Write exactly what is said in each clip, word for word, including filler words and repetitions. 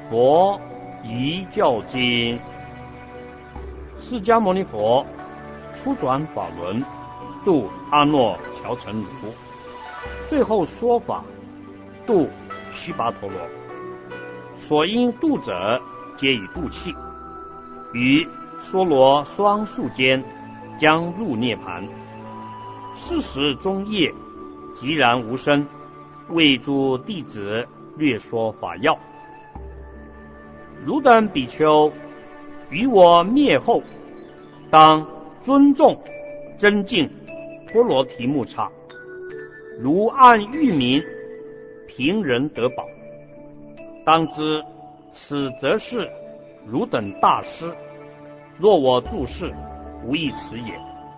佛遗教经。释迦牟尼佛初转法轮，度阿耨乔成奴，最后说法度须跋陀罗。所应度者，皆以度气，于娑罗双树间，将入涅盘。是时中夜，寂然无声，为诸弟子略说法要。汝等比丘，于我灭后，当尊重尊敬婆罗提木叉，如按喻名，平人得宝。当知此则是汝等大师，若我注释，无益此也。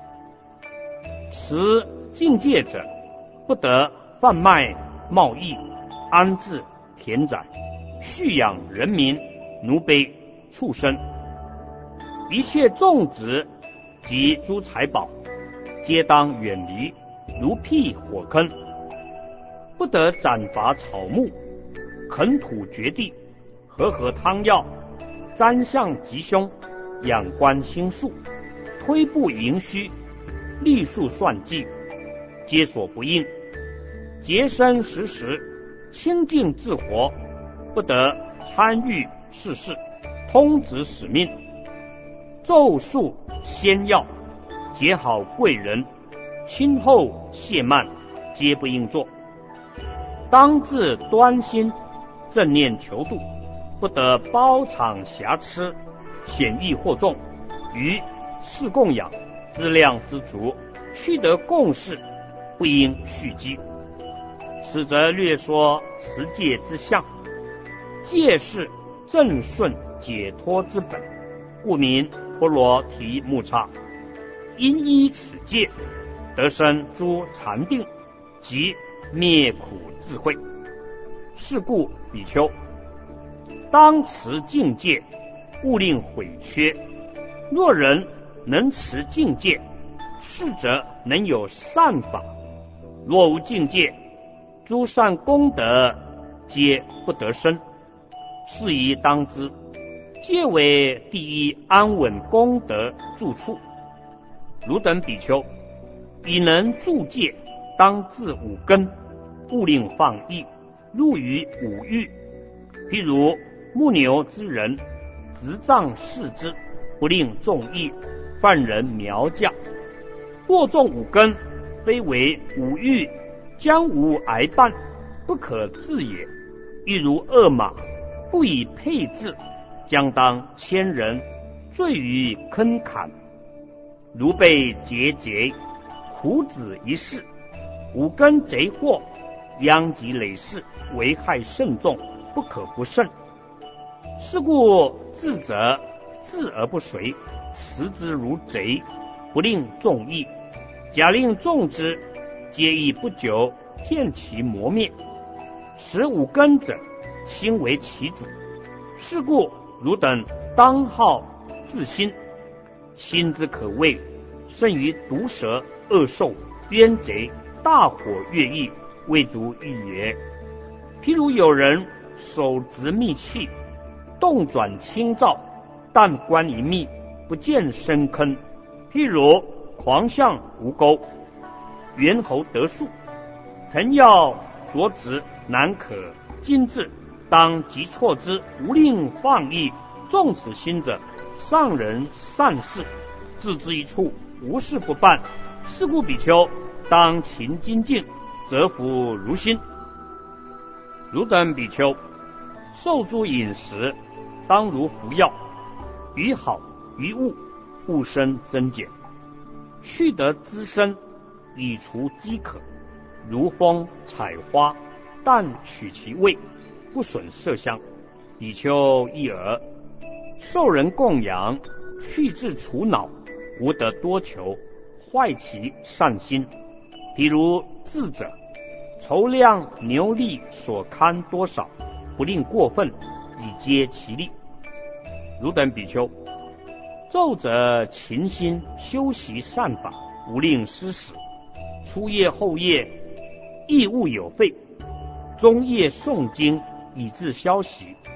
持境界者，不得贩卖贸易，安置田宅，蓄养人民、奴婢、畜生，一切种植及诸财宝，皆当远离，如辟火坑。不得斩伐草木，垦土掘地，和合汤药，占相吉凶，仰观星宿，推步迎虚，历数算计，皆所不应。洁身时时，清净自活，不得参与世事，通执使命。咒术仙药，结好贵人，亲厚谢慢，皆不应做。当自端心，正念求度，不得包场瑕疵，显益惑众，于事供养，资量之足，须得共事，不应蓄积。此则略说持戒之相。戒是正顺解脱之本，故名婆罗提木叉。因依此戒，得生诸禅定及灭苦智慧。是故比丘，当持境界，勿令毁缺。若人能持境界，是则能有善法；若无境界，诸善功德皆不得生。是宜当知，戒为第一安稳功德住处。汝等比丘，以能住戒，当自五根，勿令放逸，入于五欲。譬如牧牛之人，执杖视之，不令众意，犯人苗将。若众五根，非为五欲，将无挨绊，不可治也。亦如恶马，不以配置，将当千人坠于坑坎。如被劫劫，苦子一世，五根贼祸，殃及累世，危害甚重，不可不慎。是故智者智而不随，持之如贼，不令众议。假令众之，皆亦不久见其磨灭。持五根者，心为其主。是故汝等当好自心，心之可畏，胜于毒蛇、恶兽、冤贼、大火、乐意，未足一也。譬如有人手执密器，动转清照，但观一密，不见深坑。譬如狂象无钩，猿猴得树，藤要着直，难可精致，当即错之，无令放逸。重此心者，上人善事，置之一处，无事不办。是故比丘当勤精进，则福如新。汝等比丘，受诸饮食，当如服药，于好于恶，勿生增减，去得滋生，以除饥渴。如风采花，但取其味，不损麝香。比丘一耳，受人供养，去至除恼，无得多求，坏其善心。譬如智者，筹量牛力所堪多少，不令过分，以接其力。汝等比丘，昼者勤心修习善法，无令失时。初夜后夜，亦勿有废。中夜诵经，以致消息。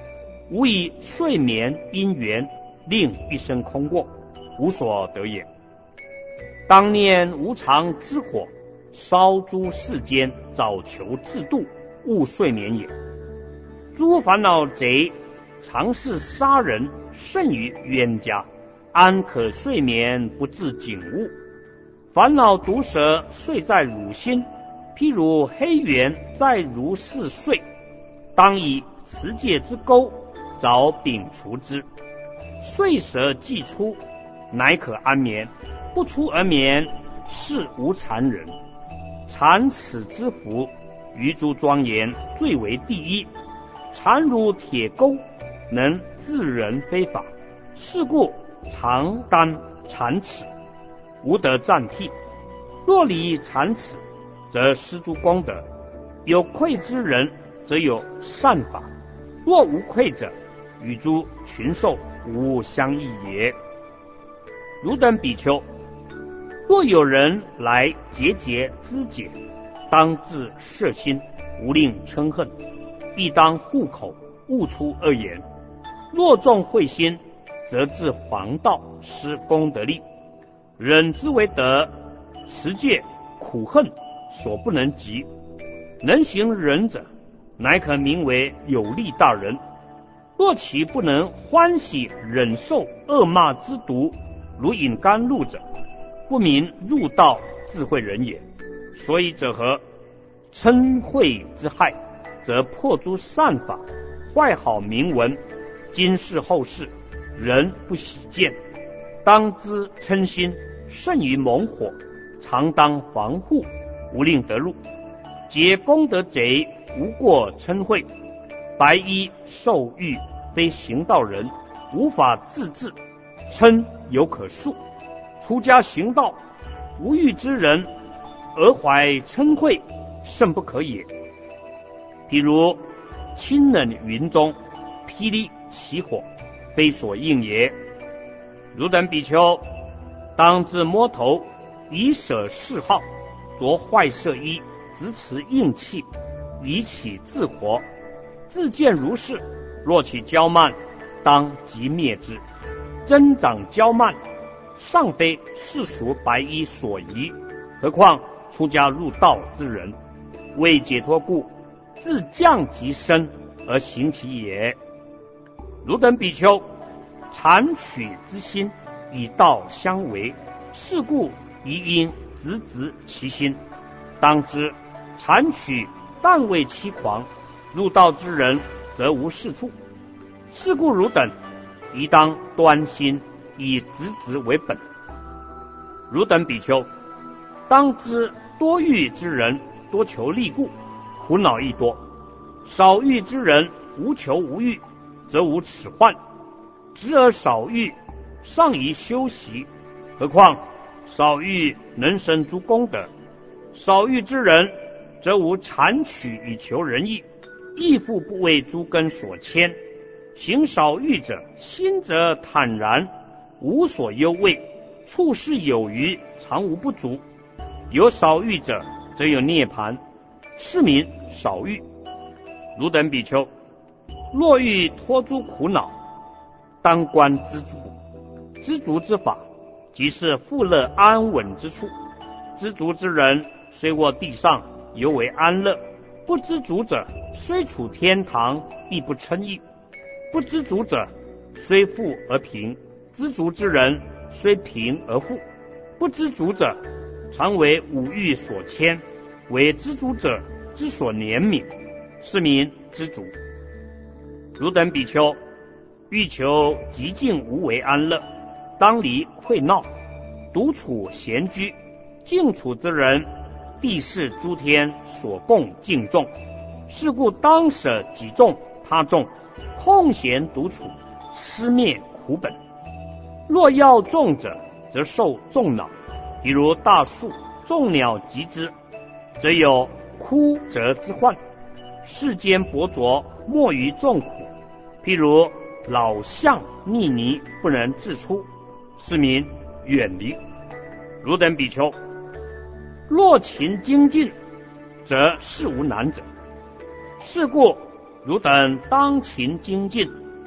无以睡眠因缘，令一生空过，无所得也。当念无常之火，烧诸世间，早求自度，勿睡眠也。诸烦恼贼，常是杀人，甚于冤家，安可睡眠不自警悟？烦恼毒蛇睡在汝心，譬如黑猿在如是睡，当以持戒之钩，早摒除之。睡蛇既出，乃可安眠；不出而眠，是无残忍。残此之福，于诸庄严最为第一。残如铁钩，能自人非法，是故常当残齿，无得暂替。若离残齿，则失诸功德。有愧之人，则有善法；若无愧者，与诸群兽无相异也。汝等比丘，若有人来节节资解，当自摄心，无令嗔恨，亦当护口，勿出恶言。若众慧心，则自防道，失功德力。忍之为德，持戒苦恨所不能及。能行忍者，乃可名为有力大人。若其不能欢喜忍受恶骂之毒，如饮甘露者，不明入道智慧人也。所以者何？嗔恚之害，则破诸善法，坏好名闻，今世后世人不喜见。当知嗔心甚于猛火，常当防护，无令得入。皆功德贼，无过嗔恚。白衣受欲，非行道人，无法自制，嗔有可恕。出家行道，无欲之人，而怀嗔恚，甚不可也。譬如清冷云中，霹雳起火，非所应也。汝等比丘，当自摸头，以舍嗜好，着坏色衣，执持硬气，以起自活。自见如是，若其骄慢，当即灭之。增长骄慢，尚非世俗白衣所宜，何况出家入道之人？为解脱故，自降其身而行其也。汝等比丘，残取之心，以道相违，是故宜应直直其心。当知残取但为欺狂，入道之人则无是处。是故汝等宜当端心，以直直为本。汝等比丘，当知多欲之人，多求利故，苦恼亦多；少欲之人，无求无欲，则无此患。直而少欲，尚宜修习，何况少欲能生诸功德。少欲之人，则无残取以求人意，亦复不为诸根所牵。行少欲者，心则坦然，无所忧畏，处事有余，常无不足。有少欲者，则有涅槃，是名少欲。汝等比丘，若欲脱诸苦恼，当观知足。知足之法，即是富乐安稳之处。知足之人，虽卧地上，犹为安乐；不知足者，虽处天堂，亦不称意。不知足者，虽富而贫；知足之人，虽贫而富。不知足者，常为五欲所牵，为知足者之所怜悯，是名知足。汝等比丘，欲求极静无为安乐，当离溃闹，独处闲居。静处之人，地是诸天所共敬重，是故当舍己众他众，空闲独处，失灭苦本。若要众者，则受众恼，比如大树，众鸟集之，则有枯折之患。世间薄浊，莫于众苦。譬如老象逆泥，不能自出，是名远离。汝等比丘，若勤精进，则事无难者。是故汝等当勤精进，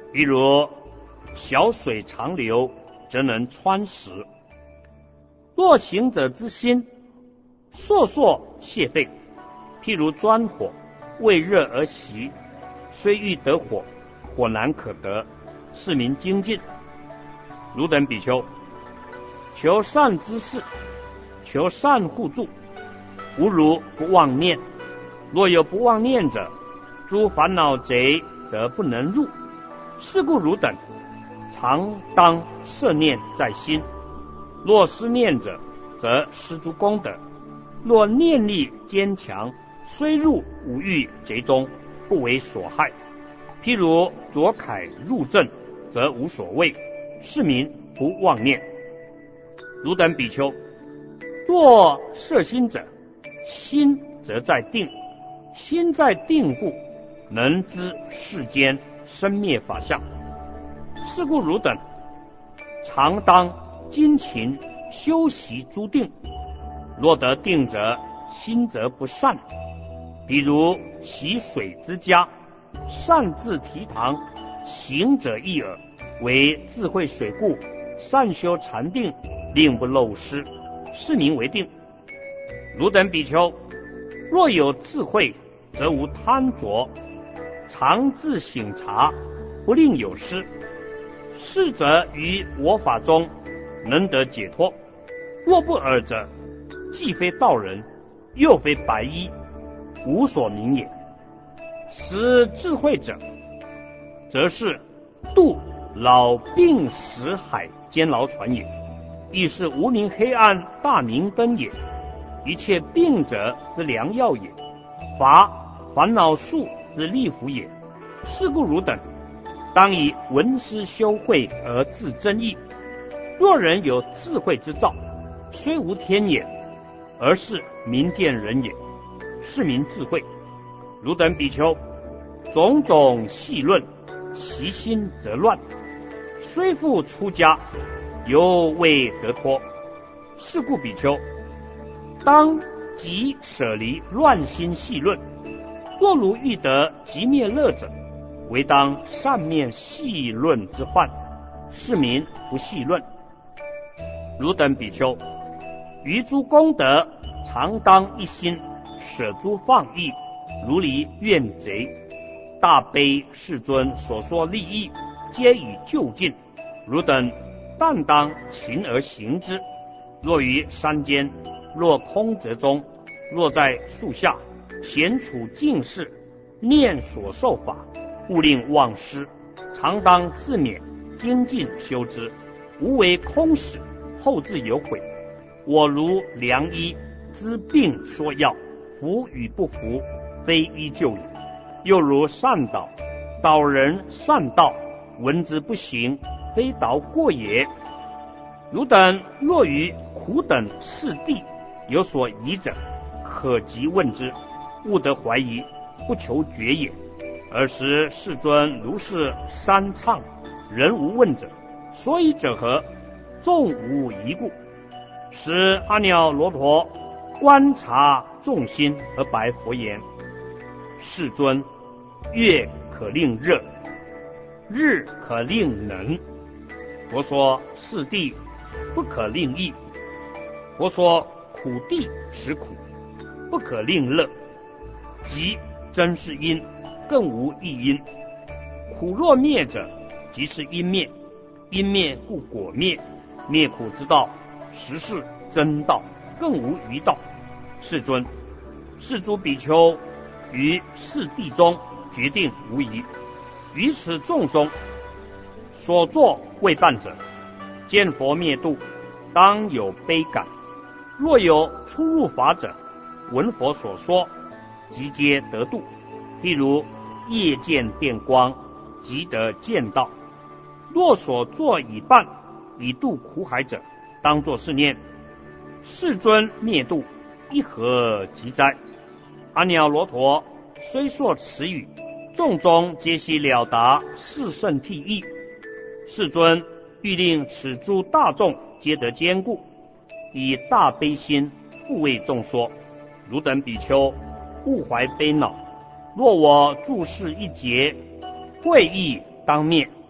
例如小水长流，则能穿石。若行者之心，烁烁泄沸，譬如钻火，为热而熄，虽欲得火，火难可得，是名精进。汝等比丘，求善之事，求善互助，无如不妄念。若有不妄念者，诸烦恼贼则不能入。是故汝等常当摄念在心。若失念者，则失诸功德。若念力坚强，虽入五欲贼中，不为所害。譬如左铠入阵，则无所谓，是名不妄念。汝等比丘，若摄心者，心则在定，心在定故，能知世间生灭法相。是故汝等常当精勤修习诸定。若得定者，心则不散。比如习水之家，擅自提堂，行者一耳，为智慧水故，善修禅定，令不漏失，是名为定。汝等比丘，若有智慧，则无贪着，常自省察，不令有失。是则于我法中能得解脱。若不尔者，既非道人，又非白衣，无所明也。使智慧者，则是渡老病死海监牢船也，亦是无明黑暗大明灯也，一切病者之良药也，乏烦恼树之利福也。是故汝等当以闻思修慧而自增益。若人有智慧之兆，虽无天眼，而是明见人也，是名智慧。汝等比丘，种种细论，其心则乱，虽复出家，犹未得脱。是故比丘当即舍离乱心细论。若如欲得即灭乐者，唯当善面细论之患，是名不细论。汝等比丘，于诸功德常当一心，舍诸放逸，如离怨贼。大悲世尊所说利益，皆以就近。汝等但当勤而行之。若于山间，若空泽中，若在树下，闲处静事，念所受法，勿令忘失，常当自勉，精进修之，无为空使，后自有悔。我如良医，知病说药，服与不服，非医救也。又如善导，导人善道，闻之不行，非导过也。汝等若于苦等事地有所疑者，可即问之，勿得怀疑，不求决也。尔时世尊如是三唱，人无问者，所以者何？众无疑故。使阿耨罗陀观察众心，而白佛言：世尊，月可令热，日可令能。佛说是地不可令易。佛说苦地使苦，不可令乐。即真是因，更无异因。苦若灭者，即是因灭。因灭故果灭。灭苦之道，实是真道，更无余道。世尊，是诸比丘于是地中决定无疑。于此众中，所作未办者，见佛灭度，当有悲感。若有出入法者，闻佛所说，即皆得度。譬如夜见电光，即得见道。若所作已办，以度苦海者，当作是念：世尊灭度，一何即哉？阿耨罗陀虽说此语，众中皆悉了达是甚替意。世尊欲令此诸大众皆得坚固，以大悲心复为众说。汝等比丘，勿怀悲恼。若我注释一节，会意当灭，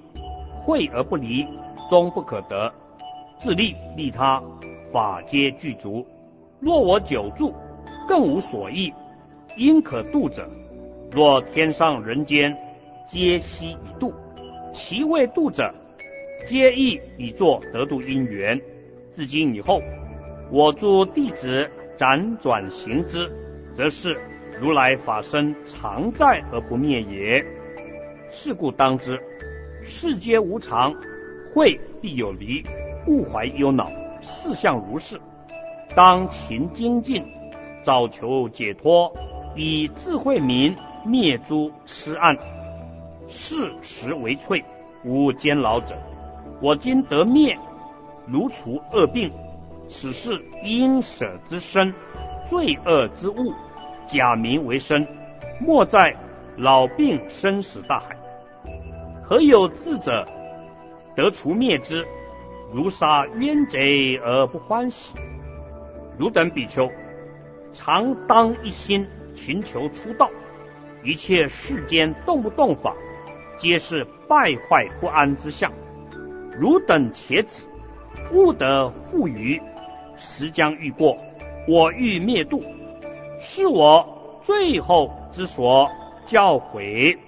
惠而不离，终不可得。自利利他，法皆具足。若我久住，更无所益。因可度者，若天上人间，皆悉以度；其未度者，皆亦以作得度因缘。自今以后，我诸弟子辗转行之，则是如来法身常在而不灭也。是故当知，世皆无常，慧必有离，勿怀忧恼。四相如是，当勤精进，早求解脱，以智慧明灭诸痴暗。是时为脆，无坚牢者。我今得灭，如除恶病。此是因舍之身，罪恶之物，假名为身，莫在老病生死大海。何有智者得除灭之？如杀冤贼而不欢喜。汝等比丘，常当一心勤求出道。一切世间动不动法，皆是败坏不安之相。汝等且止，勿得复于。时将欲过，我欲灭度，是我最后之所教诲。